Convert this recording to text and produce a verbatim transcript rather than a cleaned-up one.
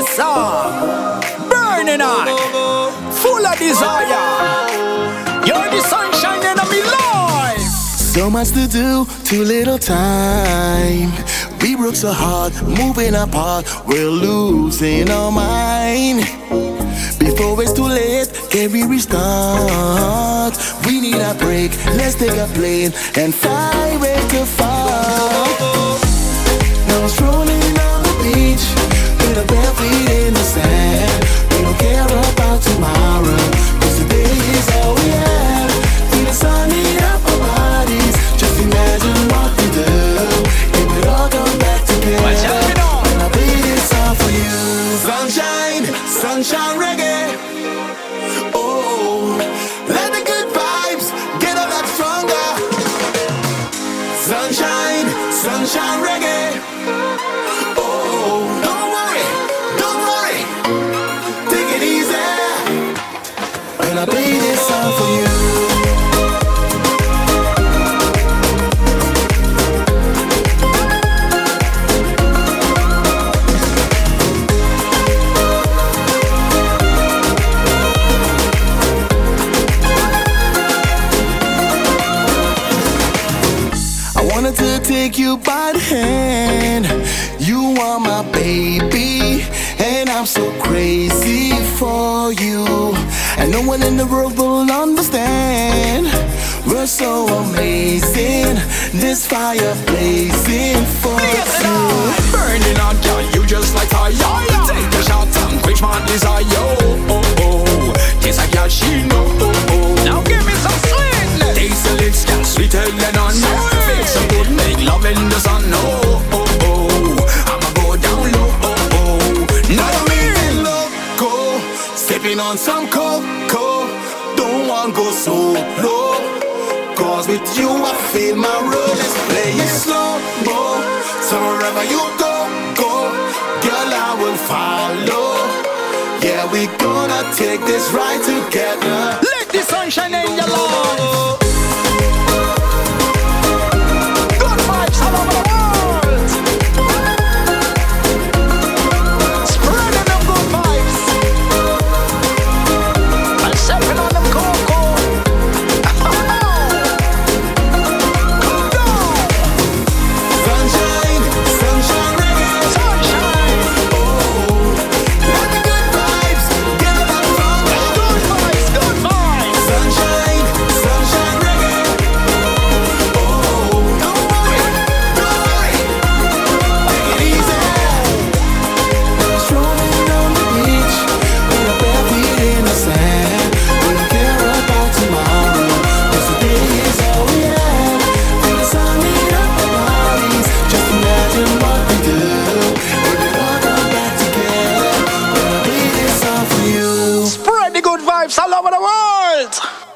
Yes, sir. Burning on, full of desire. You're the sunshine in my life. So much to do, too little time. We work so hard, moving apart, we're losing our mind. Before it's too late, can we restart? We need a break, let's take a plane and fly way too far. Now strolling on the beach, with our bare feet in the sand. We don't care about tomorrow, cause today is all we have. Feel the sun heat up our bodies, just imagine what we do if it all comes back together. And I'll play this song for you. Sunshine, sunshine reggae. Oh, let the good vibes get a lot stronger. Sunshine, sunshine reggae. Oh, don't worry, don't worry, take it easy. And I play this song for you. To take you by the hand. You are my baby, and I'm so crazy for you. And no one in the world will understand. We're so amazing, this fire blazing for you. Burning on, girl, you just like fire. Take a shot and quench my desire. Oh, oh, yes, I got she know. Oh, oh. Now give me some sweetness. Taste the lips, girl, sweeter than on. Feel so good, make love in the sun. Oh, oh, oh, I'ma go down low. Oh, oh. Now I'm in loco, sipping on some cocoa. Don't want go so low, cause with you I feel my role is playing slow mo. So wherever you go, go, girl I will follow. Yeah, we gonna take this ride together. Let the sunshine in your life. Good vibes all over the world. Spreading them good vibes. And sipping on them cocoa. Sunshine, sunshine reggae. Sunshine. Oh, let the good vibes get a lot stronger. Good vibes, good vibes. Sunshine, sunshine reggae. Oh, don't worry, don't worry, take it easy. Strolling on the beach, with our bare feet in the sand. We don't care about tomorrow, cause today is all we have. Feel the sun heat up our bodies, just imagine what we do if it all come back together. When I play this song for you. Spread the good vibes all over the world.